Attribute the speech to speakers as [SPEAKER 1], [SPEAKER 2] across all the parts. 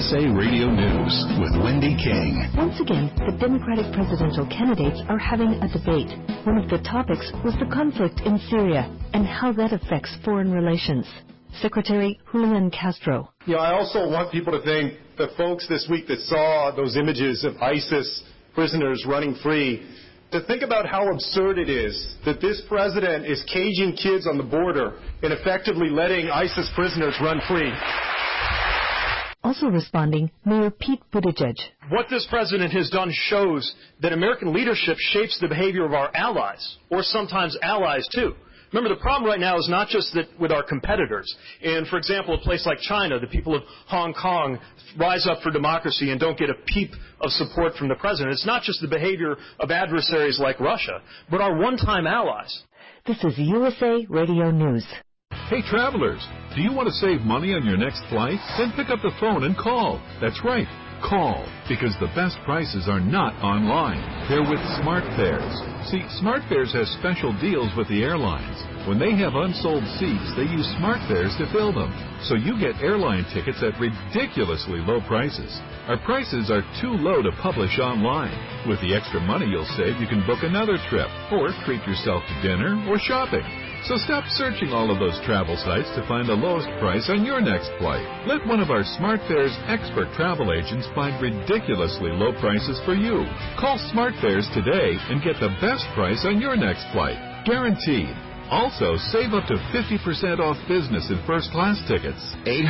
[SPEAKER 1] USA Radio News with Wendy King.
[SPEAKER 2] Once again, the Democratic presidential candidates are having a debate. One of the topics was the conflict in Syria and how that affects foreign relations. Secretary Julian Castro.
[SPEAKER 3] I also want people to think the folks this week that saw those images of ISIS prisoners running free, to think about how absurd it is that this president is caging kids on the border and effectively letting ISIS prisoners run free.
[SPEAKER 2] Also responding, Mayor Pete Buttigieg.
[SPEAKER 4] What this president has done shows that American leadership shapes the behavior of our allies, or sometimes allies too. Remember, the problem right now is not just that with our competitors. And, for example, a place like China, the people of Hong Kong rise up for democracy and don't get a peep of support from the president. It's not just the behavior of adversaries like Russia, but our one-time allies.
[SPEAKER 2] This is USA Radio News.
[SPEAKER 5] Hey, travelers, do you want to save money on your next flight? Then pick up the phone and call. That's right. Call, because the best prices are not online. They're with SmartFares. See, SmartFares has special deals with the airlines. When they have unsold seats, they use SmartFares to fill them. So you get airline tickets at ridiculously low prices. Our prices are too low to publish online. With the extra money you'll save, you can book another trip, or treat yourself to dinner or shopping. So stop searching all of those travel sites to find the lowest price on your next flight. Let one of our SmartFares expert travel agents find ridiculously low prices for you. Call SmartFares today and get the best price on your next flight. Guaranteed. Also, save up to 50% off business and first-class tickets.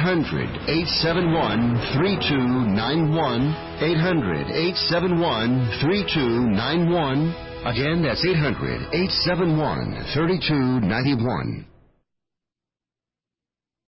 [SPEAKER 6] 800-871-3291. 800-871-3291. Again, that's 800-871-3291.